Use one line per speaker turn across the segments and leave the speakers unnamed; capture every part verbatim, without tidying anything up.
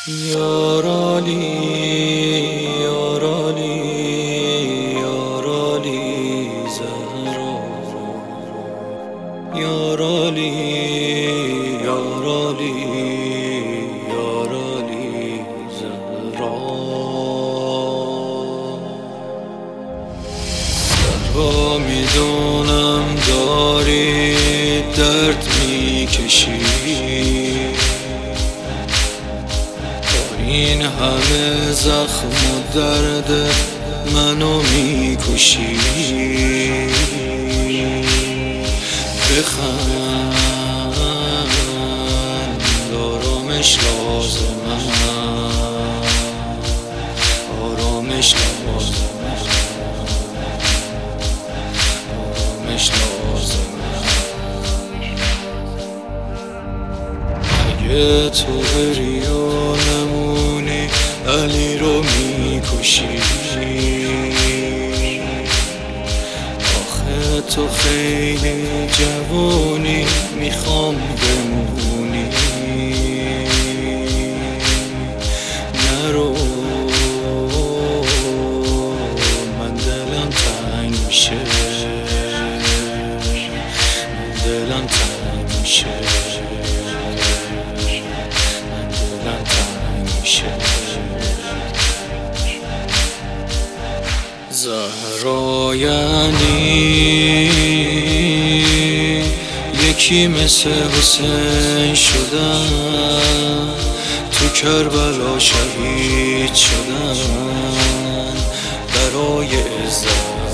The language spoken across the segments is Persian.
یارالی یارالی یارالی زهرا یارالی یارالی یارالی زهرا زهرا میدونم داری درد میکشی، این همه زخم و درد منو میکشی. بخند آرامش لازمه، آرامش لازمه، آرامش لازمه. اگه تو بری و نمونی علی رو میکشی، آخه تو خیلی جوونی میخوام بمونی. نرو من دلم تنگ میشه، من دلم تنگ میشه، من دلم تنگ میشه. زهرا یعنی یکی مثل حسین شدن، تو کربلا شهید شدن برای عزت.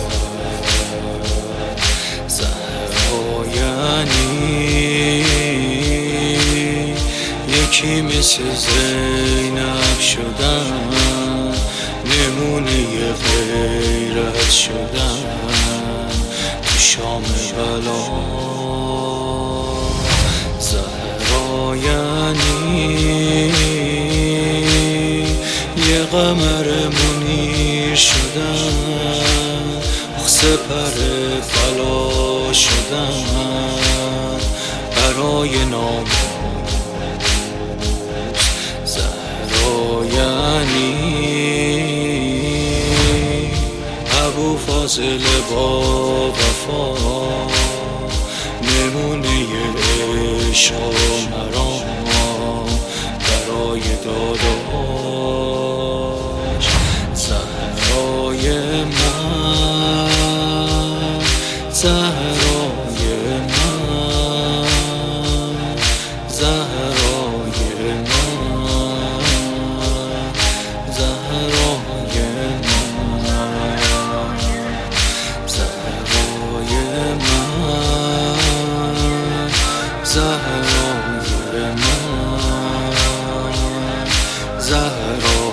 زهرا یعنی یکی مثل زینب شدن، نمونه غیرت شدن تو شام بلا. زهرا یعنی یه قمر منیر شدن، سپر بلا شدن برای ناموس. زهرا یعنی ابو فاضل با وفا، نمونه عشق و مرام برای داداش. زهرای من، زهرای من، زهرای من، زهرای من، زهرای من، زهرای من، زهرای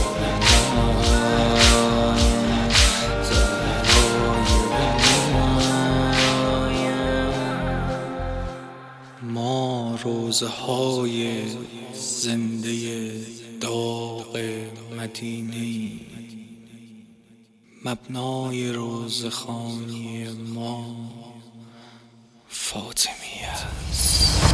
من. ما روزهای زنده داغ مدینه، مبنای روزخوانی ما فاطمیه است.